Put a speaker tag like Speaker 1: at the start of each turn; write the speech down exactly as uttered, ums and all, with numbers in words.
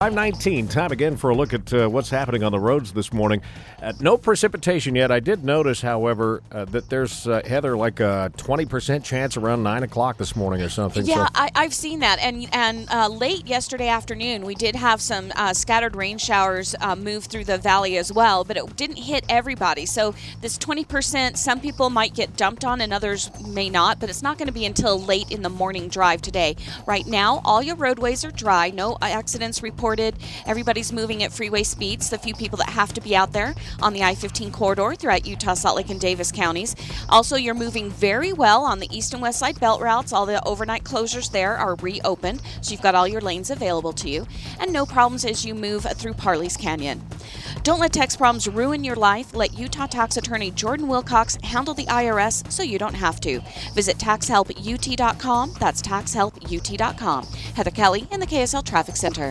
Speaker 1: five nineteen, time again for a look at uh, what's happening on the roads this morning. Uh, no precipitation yet. I did notice, however, uh, that there's, uh, Heather, like a twenty percent chance around nine o'clock this morning or something.
Speaker 2: Yeah,
Speaker 1: so.
Speaker 2: I, I've seen that. And and uh, late yesterday afternoon, we did have some uh, scattered rain showers uh, move through the valley as well, but it didn't hit everybody. So this twenty percent, some people might get dumped on and others may not, but it's not going to be until late in the morning drive today. Right now, all your roadways are dry. No accidents reported. Everybody's moving at freeway speeds. The few people that have to be out there on the I fifteen corridor throughout Utah, Salt Lake, and Davis counties. Also, you're moving very well on the east and west side belt routes. All the overnight closures there are reopened, so you've got all your lanes available to you. And no problems as you move through Parley's Canyon. Don't let tax problems ruin your life. Let Utah tax attorney Jordan Wilcox handle the I R S so you don't have to. Visit tax help U T dot com. That's tax help U T dot com. Heather Kelly in the K S L Traffic Center.